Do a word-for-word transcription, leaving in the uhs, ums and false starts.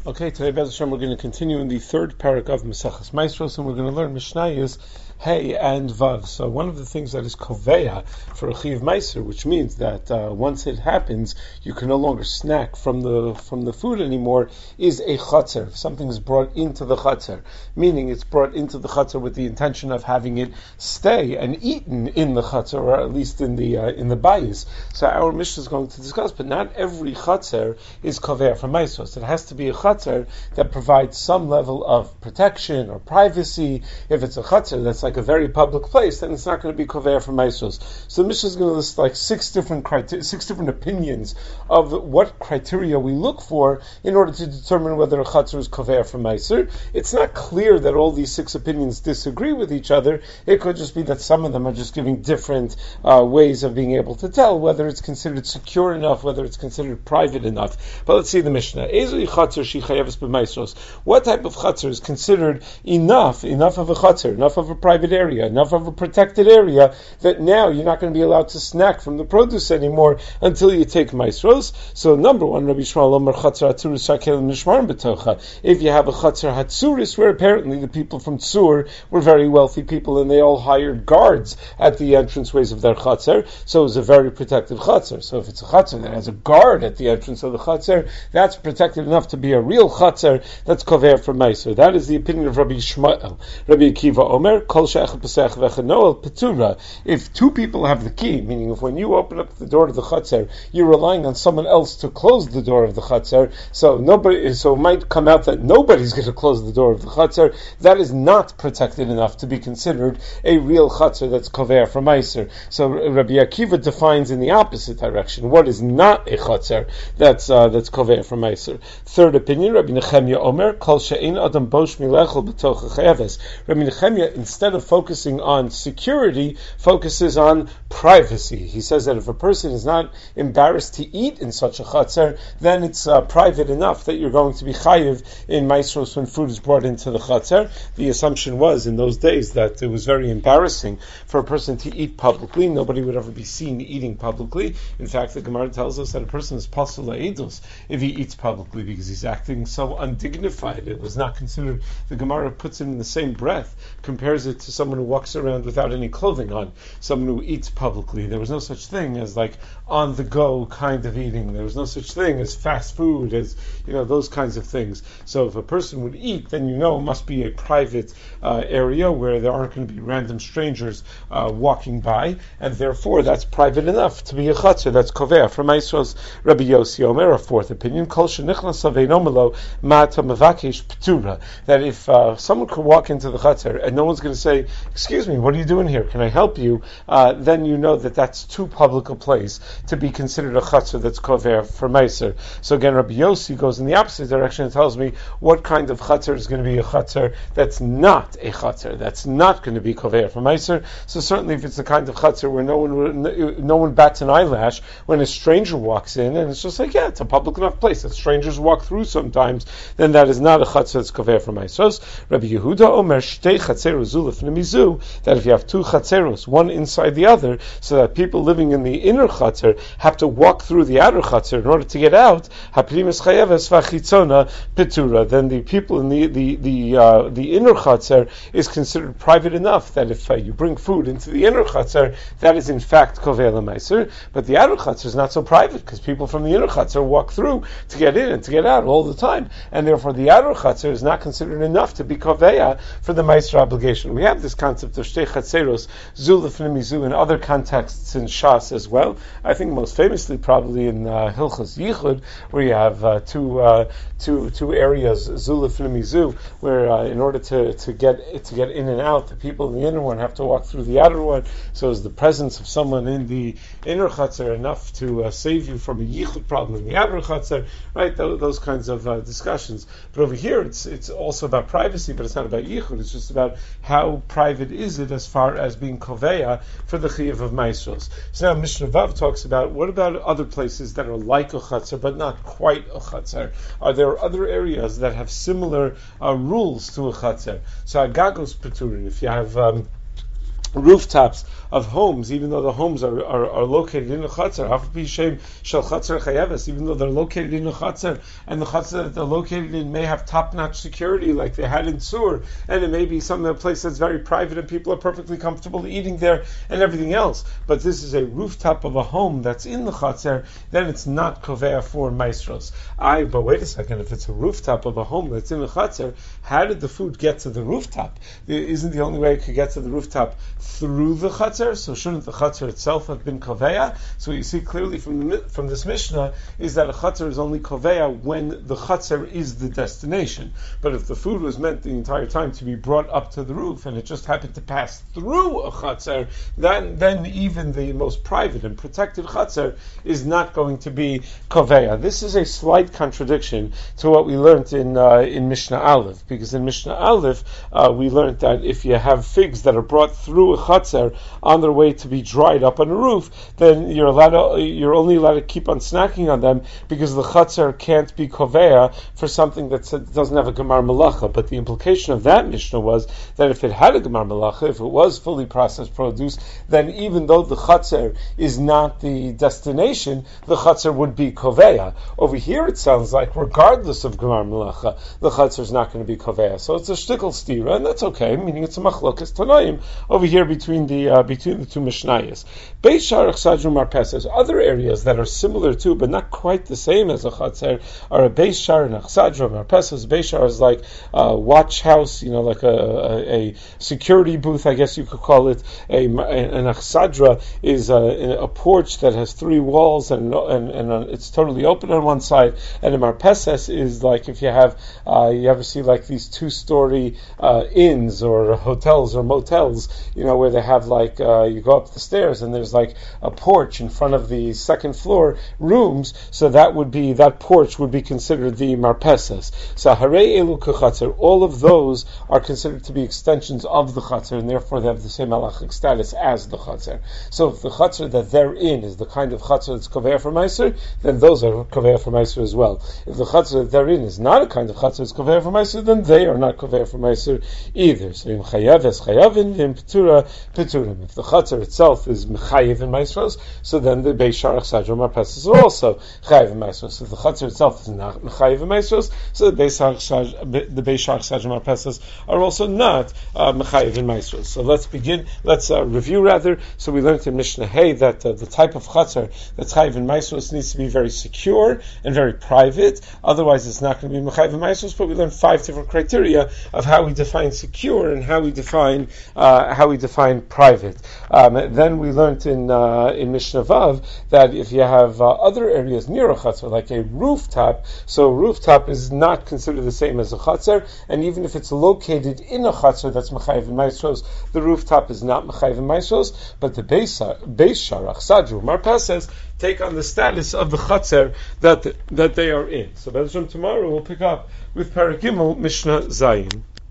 Okay, today, Bez Hashem, we're going to continue in the third parak of Maseches Maestros, and we're going to learn Mishnayos Hey and Vav. So one of the things that is koveya for a Chiv Meiser, which means that uh, once it happens, you can no longer snack from the from the food anymore, is a chatzer. If something is brought into the chatzer, meaning it's brought into the chatzer with the intention of having it stay and eaten in the chatzer, or at least in the uh, in the bayis. So our Mishnah is going to discuss, but not every chatzer is koveya for Maestros. It has to be a chatzer that provides some level of protection or privacy. If it's a chatzer that's like a very public place, then it's not going to be koveya for Maestros. So the Mishnah is going to list like six different criteria, six different opinions of what criteria we look for in order to determine whether a chatzer is koveya for Meiser. It's not clear that all these six opinions disagree with each other. It could just be that some of them are just giving different uh, ways of being able to tell whether it's considered secure enough, whether it's considered private enough. But let's see the Mishnah. What type of chatzer is considered enough, enough of a chatzer, enough of a private area, enough of a protected area that now you're not going to be allowed to snack from the produce anymore until you take maestros? So number one, Rabbi Yishmael Omer chatzer hatzuris shakel mishmarim betocha. If you have a chatzer hatzuris, where apparently the people from Tzur were very wealthy people and they all hired guards at the entranceways of their chatzer, so it was a very protected chatzer. So if it's a chatzer that has a guard at the entrance of the chatzer, that's protected enough to be a real chatzer that's koveya for meiser. That is the opinion of Rabbi Yishmael. Rabbi Akiva Omer kol she'echad pesach v'chanoel petura. If two people have the key, meaning if when you open up the door to the chatzer, you're relying on someone else to close the door of the chatzer, so nobody, so it might come out that nobody's going to close the door of the chatzer. That is not protected enough to be considered a real chatzer that's koveya for meiser. So Rabbi Akiva defines in the opposite direction what is not a chatzer that's uh, that's koveya for meiser. Third opinion, Rabbi Nechemia Omer kol she'ein adam bosh milechel b'toch chayeves. Rabbi Nechemia, instead of focusing on security, focuses on privacy. He says that if a person is not embarrassed to eat in such a chatzer, then it's uh, private enough that you're going to be chayiv in maestros when food is brought into the chatzer. The assumption was in those days that it was very embarrassing for a person to eat publicly. Nobody would ever be seen eating publicly. In fact, the Gemara tells us that a person is pasul la'edus if he eats publicly because he's acting so undignified. It was not considered. The Gemara puts it in the same breath, compares it to someone who walks around without any clothing on, someone who eats publicly. There was no such thing as like on-the-go kind of eating. There was no such thing as fast food, as you know, those kinds of things. So if a person would eat, then you know it must be a private uh, area where there aren't going to be random strangers uh, walking by, and therefore that's private enough to be a chatzah. That's koveya. From Maestros Rabbi Yossi Omer, a fourth opinion, kol shenichnas aveinomelo ma'ata mavakesh ptura. That if uh, someone could walk into the chatzah and no one's going to say, "Excuse me, what are you doing here? Can I help you?" Uh, then you know that that's too public a place to be considered a chatzah that's koveya for meiser. So again, Rabbi Yossi goes in the opposite direction and tells me what kind of chatzah is going to be a chatzah that's not a chatzah, that's not going to be koveya for meiser. So certainly, if it's the kind of chatzah where no one no one bats an eyelash when a stranger walks in, and it's just like, yeah, it's a public enough place that strangers walk through sometimes, then that is not a chatzah that's koveya for meiser. Rabbi Yehuda Omer shtei chatzeros zulef nemizu, that if you have two chatzeros, one inside the other, so that people living in the inner chatzer have to walk through the outer chatzer in order to get out, haprimis chayeves vachitzona petura, then the people in the the the, uh, the inner chatzer is considered private enough that if uh, you bring food into the inner chatzer, that is in fact koveya l'meiser. But the outer chatzer is not so private because people from the inner chatzer walk through to get in and to get out all the time, and therefore the outer chatzer is not considered enough to be koveya for the meiser obligation. We have this concept of shtei chatzeros zulef nemizu in other contexts in Shas as well. I think most famously probably in uh, Hilchos Yichud, where you have uh, two uh, two two areas zulef nemizu, where uh, in order to, to get to get in and out, the people in the inner one have to walk through the outer one. So is the presence of someone in the inner chatzer enough to uh, save you from a yichud problem in the outer chatzer? Right, those, those kinds of uh, discussions. But over here, it's it's also about privacy, but it's not about yichud. It's just about how private is it as far as being koveya for the chiyuv of maestros. So now Mishnah Vav talks about what about other places that are like a chatzer but not quite a chatzer? Are there other areas that have similar uh, rules to a chatzer? So agagos peturin. If you have um, rooftops of homes, even though the homes are, are, are located in a chatzar, even though they're located in a chatzar, and the chatzar that they're located in may have top-notch security like they had in Sur, and it may be some a place that's very private and people are perfectly comfortable eating there and everything else. But this is a rooftop of a home that's in the chatzar, then it's not kovea for maestros. I, but wait a second, if it's a rooftop of a home that's in the chatzar, how did the food get to the rooftop? Isn't the only way it could get to the rooftop through the chatzar? So shouldn't the chatzar itself have been koveya? So what you see clearly from the, from this Mishnah is that a chatzar is only koveya when the chatzar is the destination. But if the food was meant the entire time to be brought up to the roof and it just happened to pass through a chatzar, then then even the most private and protected chatzar is not going to be koveya. This is a slight contradiction to what we learned in uh, in Mishnah Aleph, because in Mishnah Aleph uh, we learned that if you have figs that are brought through a chatzar on their way to be dried up on a roof, then you're allowed to, you're only allowed to keep on snacking on them because the chatzar can't be koveya for something that doesn't have a gemar malacha. But the implication of that Mishnah was that if it had a gemar malacha, if it was fully processed produce, then even though the chatzar is not the destination, the chatzar would be koveya. Over here it sounds like regardless of gemar malacha, the chatzar is not going to be koveya. So it's a shtickle stira, and that's okay, meaning it's a machlokas tanoim over here between the uh, between the two Mishnayos. Beis Sharach Sadru Marpesas, other areas that are similar to, but not quite the same as a chatzar, are a Beis Shar and Achsadra Marpesas. Beis Shar is like a watch house, you know, like a, a, a security booth, I guess you could call it. A, an Achsadra is a, a porch that has three walls and and, and it's totally open on one side. And a Marpesas is like if you have, uh, you ever see like these two-story uh, inns or hotels or motels, you know, where they have like uh, you go up the stairs and there's like a porch in front of the second floor rooms, so that would be, that porch would be considered the marpesas. So harei elu k'chatzar, all of those are considered to be extensions of the chatzar, and therefore they have the same halachic status as the chatzar. So if the chatzar that they're in is the kind of chatzar that's koveya for meiser, then those are koveya for meiser as well. If the chatzar that they're in is not a kind of chatzar that's koveya for meiser, then they are not koveya for meiser either. So im chayav es chayavin, im petura peturim. If the chatzar itself is mechayiv in maestros, so then the Beis Sharach Sadru Marpesas are also chayiv in maestros. If the chatzar itself is not mechayiv in maestros, so the Beis Sharach the Beis Sharach Sadru Marpesas are also not uh, mechayiv in maestros. So let's begin. Let's uh, review rather. So we learned in Mishnah Hay that uh, the type of chatzar that's chayiv in maestros needs to be very secure and very private. Otherwise, it's not going to be mechayiv in maestros. But we learned five different criteria of how we define secure and how we define uh, how we define private. Um, then we learned in uh, in Mishnah Vav that if you have uh, other areas near a chatzar, like a rooftop, so a rooftop is not considered the same as a chatzar, and even if it's located in a chatzar that's mechayiv in maestros, the rooftop is not mechayiv in maestros, but the Beis Sharach Sadru Marpesas take on the status of the chatzar that that they are in. So, Bezram, tomorrow we'll pick up with Perek Gimel Mishnah Zayin.